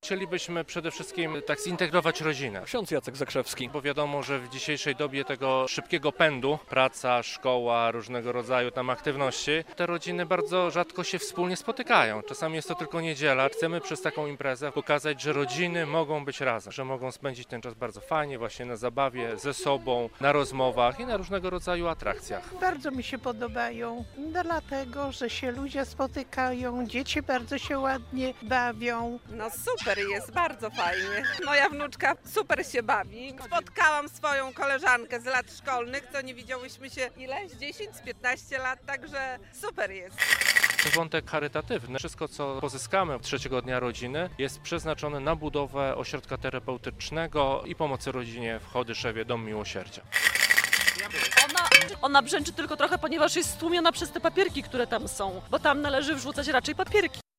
chcielibyśmy przede wszystkim tak zintegrować rodzinę. Ksiądz Jacek Zakrzewski. Bo wiadomo, że w dzisiejszej dobie tego szybkiego pędu, praca, szkoła, różnego rodzaju tam aktywności, te rodziny bardzo rzadko się wspólnie spotykają. Czasami jest to tylko niedziela. Chcemy przez taką imprezę pokazać, że rodziny mogą być razem, że mogą spędzić ten czas bardzo fajnie, właśnie na zabawie, ze sobą, na rozmowach i na różnego rodzaju atrakcjach. Bardzo mi się podobają, dlatego że się ludzie spotykają, dzieci bardzo się ładnie bawią. No super jest, bardzo fajnie. Moja wnuczka super się bawi. Spotkałam swoją koleżankę z lat szkolnych, co nie widziałyśmy się z 10, z 15 lat, także super jest. Wątek charytatywny. Wszystko, co pozyskamy trzeciego dnia rodziny, jest przeznaczone na budowę ośrodka terapeutycznego i pomocy rodzinie w Chodyszewie, Dom Miłosierdzia. Ona brzęczy tylko trochę, ponieważ jest stłumiona przez te papierki, które tam są, bo tam należy wrzucać raczej papierki.